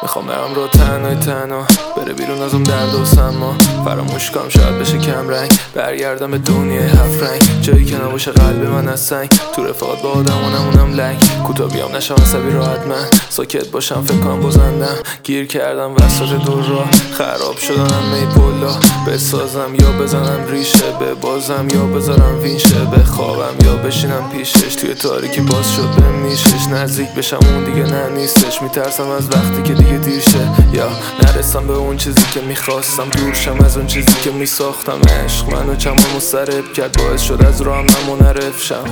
میخوام برم رو تنها بره بیرون از اون درد و سما. فراموش کنم شاید بشه کم رنگ، برگردم به دنیای هفت رنگ، جایی که نباشه قلب من از سنگ. تو رفاقت با آدم و نمونم لنگ، کوتا بیام نشم عصبی راحت من، ساکت باشم فکر کنم بازندم. گیر کردم وسط دور راه، خراب شدنم می پلا. بسازم یا بزنم ریشه، ببازم یا بذارم وینشه، بخوابم یا بشینم پیشش. توی تاریکی باز شد به میشش، نزدیک بشم اون دیگه نه نیستش. میترسم از وقتی که دیگه دیر شه، یا نرسم به اون چیزی که میخواستم. دور شم از اون چیزی که میساختم. عشق منو چمان مضطرب کرد، باعث شد از راهم منحرف شم.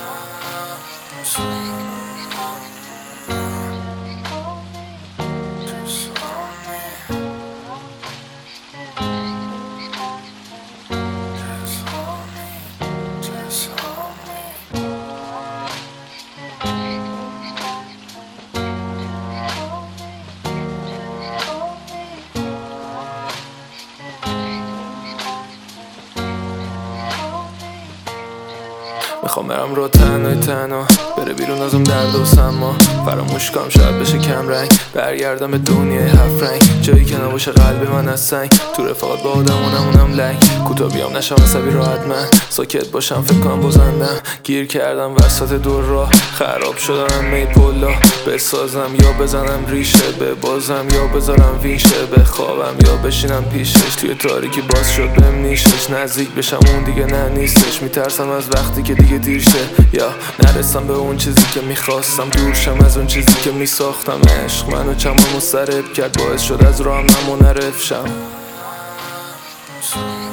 میخوام برم رو تنها بره بیرون از اون درد و سما. فراموش کنم شاید بشه کم رنگ، برگردم به دنیای هفت رنگ، جایی که نباشه قلب من از سنگ. تو رفاقت با آدم و نمونم لنگ، کوتا بیام نشم عصبی راحت من، ساکت باشم فکر کنم بازندم. گیر کردم وسط دور راه، خراب شدنم می پلا. بسازم یا بزنم ریشه، ببازم یا بذارم وینشه، بخوابم یا بشینم پیشش. توی تاریکی باز شد به میشش، نزدیک بشم اون دیگه نه نیستش. میترسم از وقتی که دیگه دیر شه، یا نرسم به اون چیزی که میخواستم. دور شم از اون چیزی که میساختم. عشق منو چمان مضطرب کرد، باعث شد از راهم منحرف شم.